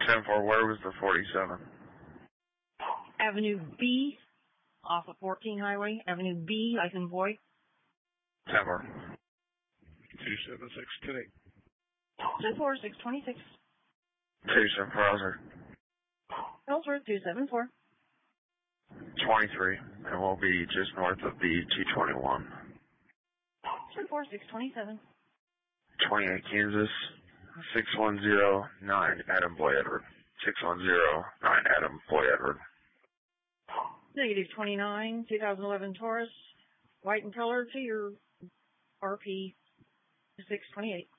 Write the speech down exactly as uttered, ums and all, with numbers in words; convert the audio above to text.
ten four, where was the forty-seven? Avenue B, off of fourteen Highway. Avenue B, like in boy. ten four. two seven six two eight. ten four, six twenty-six. two seven four, Ellsworth. Ellsworth, two seven four. twenty-three, and we'll be just north of the two twenty-one. ten four, six twenty-seven. twenty-eight, Kansas. six one zero nine, Adam Boy Edward. six one zero nine, Adam Boy Edward. Negative twenty-nine, two thousand eleven Taurus. White in color to your R P six twenty-eight.